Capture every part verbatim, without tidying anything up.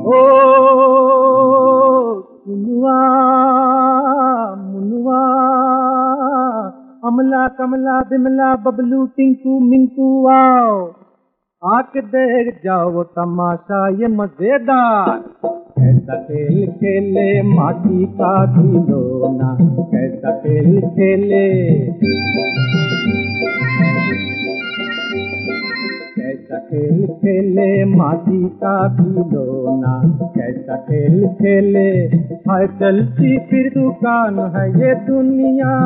ओ मुनुआ मुनुआ, अमला कमला बिमला बबलू टिंकू मिंकू आओ, आके देख जाओ तमाशा ये मजेदार। कैसा खेल खेले माटी का खिलौना, कैसा खेल खेले, कैसा खेल खेले माटी का खिलौना, कैसा खेल खेले। हाय चलती फिर दुकान है ये दुनिया,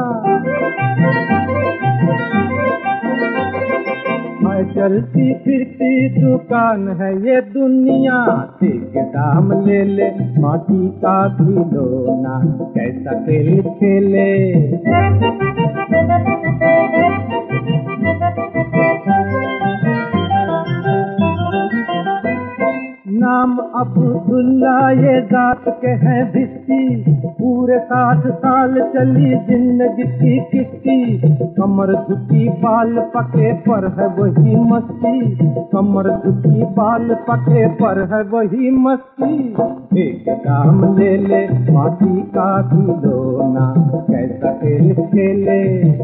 हाय चलती फिरती दुकान है ये दुनिया। ठीक दाम ले ले माटी का खिलौना, कैसा खेल खेले। नाम अब्दुल्ला ये जात के हैं भिस्ती, पूरे साठ साल चली जिंदगी की किस्ती। कमर झुकी बाल पके पर है वही मस्ती, कमर झुकी बाल पके पर है वही मस्ती। एक काम ले ले माटी का खिलौना, कैसा खेल खेले।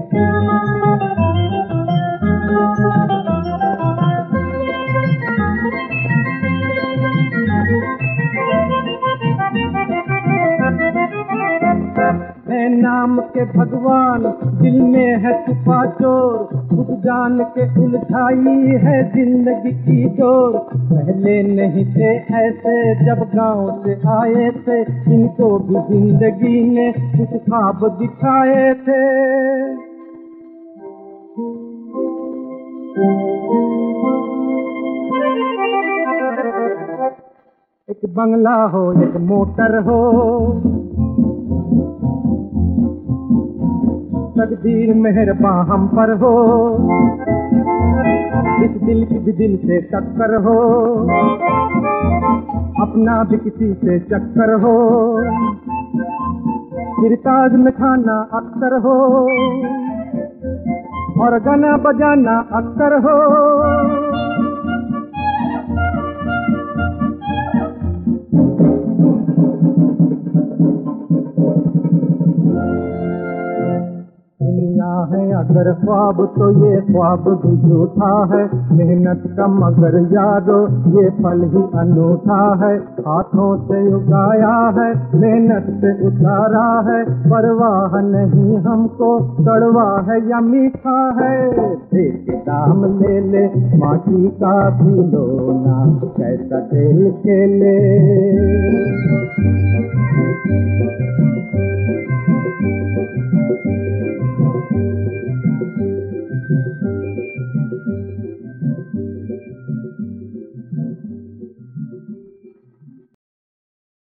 है नाम के भगवान दिल में है छुपा चोर, खुद जान के उलझाई है जिंदगी की डोर। पहले नहीं थे ऐसे जब गांव से आए थे, इनको भी जिंदगी ने कुछ ख्वाब दिखाए थे। एक बंगला हो एक मोटर हो, तकदीर मेहरबान हम पर हो। इस दिल की भी दिल से टक्कर हो, अपना भी किसी से चक्कर हो। फिर ताज में खाना अक्सर हो, और गाना बजाना अक्सर हो। है अगर ख्वाब तो ये ख्वाब भी झूठा है, मेहनत का मगर यादो ये फल ही अनूठा है। हाथों से उगाया है मेहनत से उतारा है, परवाह नहीं हमको कड़वा है या मीठा है। एक दाम ले ले माटी का खिलौना, कैसा खेल खेले।